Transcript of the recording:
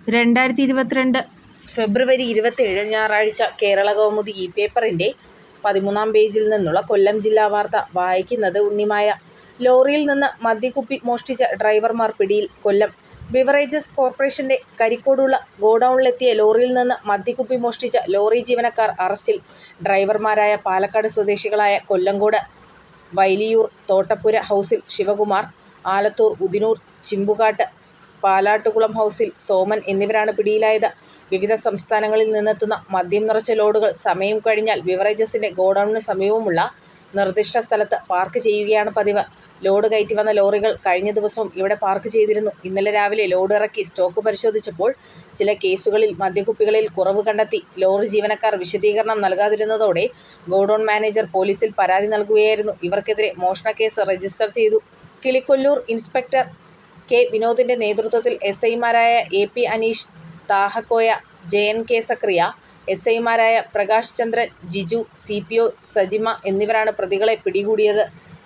2022 ഫെബ്രുവരി 27 ഞായറാഴ്ച കേരളകൗമുദി പേപ്പറിന്റെ 13-ാം പേജിൽ നിന്നുള്ള കൊല്ലം ജില്ലാ വാർത്ത വായിക്കുന്നത് ഉണ്ണിമായ. ലോറിയിൽ നിന്ന് മദ്യക്കുപ്പി മോഷ്ടിച്ച ഡ്രൈവർമാർ പിടിയിൽ. കൊല്ലം. ബിവറേജസ് കോർപ്പറേഷന്റെ കരിക്കോടുള്ള ഗോഡൗണിലെത്തിയ ലോറിയിൽ നിന്ന് മദ്യക്കുപ്പി മോഷ്ടിച്ച ലോറി ജീവനക്കാർ അറസ്റ്റിൽ. ഡ്രൈവർമാരായ പാലക്കാട് സ്വദേശികളായ കൊല്ലങ്കോട് വൈലിയൂർ തോട്ടപ്പുര ഹൗസിൽ ശിവകുമാർ, ആലത്തൂർ ഉദിനൂർ ചിമ്പുകാട്ട് പാലാട്ടുകുളം ഹൗസിൽ സോമൻ എന്നിവരാണ് പിടിയിലായത്. വിവിധ സംസ്ഥാനങ്ങളിൽ നിന്നെത്തുന്ന മദ്യം നിറച്ച ലോഡുകൾ സമയം കഴിഞ്ഞാൽ ബിവറേജസിന്റെ ഗോഡൗണിന് സമീപമുള്ള നിർദിഷ്ട സ്ഥലത്ത് പാർക്ക് ചെയ്യുകയാണ് പതിവ്. ലോഡ് കയറ്റി വന്ന ലോറികൾ കഴിഞ്ഞ ദിവസവും ഇവിടെ പാർക്ക് ചെയ്തിരുന്നു. ഇന്നലെ രാവിലെ ലോഡ് ഇറക്കി സ്റ്റോക്ക് പരിശോധിച്ചപ്പോൾ ചില കേസുകളിൽ മദ്യക്കുപ്പികളിൽ കുറവ് കണ്ടെത്തി. ലോറി ജീവനക്കാർ വിശദീകരണം നൽകാതിരുന്നതോടെ ഗോഡൗൺ മാനേജർ പോലീസിൽ പരാതി നൽകുകയായിരുന്നു. ഇവർക്കെതിരെ മോഷണക്കേസ് രജിസ്റ്റർ ചെയ്തു. കിളികൊല്ലൂർ ഇൻസ്പെക്ടർ കെ വിനോദിന്റെ നേതൃത്വത്തിൽ എസ്ഐമാരായ എ.പി. അനീഷ്, താഹക്കോയ, ജെ.എൻ.കെ. സക്കറിയ, എസ്ഐമാരായ പ്രകാശ് ചന്ദ്രൻ, ജിജു, സി.പി.ഒ. സജിമ എന്നിവരാണ് പ്രതികളെ പിടികൂടിയത്.